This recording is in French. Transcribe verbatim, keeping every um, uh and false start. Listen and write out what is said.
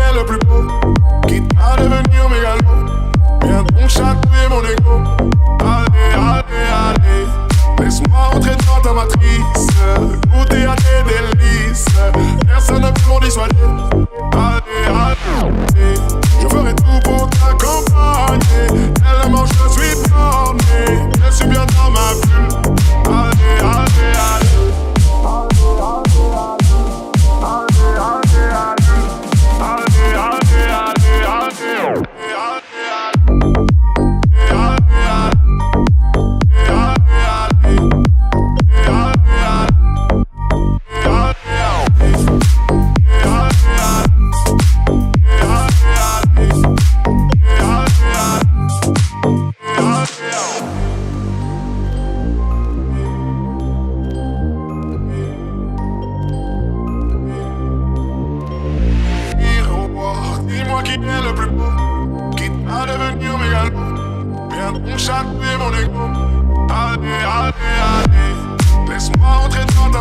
est le plus beau, quitte à devenir mégalo. Viens donc chatouiller mon ego. Allez, allez, allez, laisse-moi entrer dans ta matrice, goûter à tes délices. Personne ne peut m'en dissuader. Allez, allez, je ferai tout pour t'accompagner. Tellement je suis borné, je suis bien dans ma bulle. Allez, allez, allez. Dis-moi qui est le plus beau, quitte à devenir mégalo. Viens donc chatouiller mon ego. Allez, allez, allez, laisse-moi entrer dans ta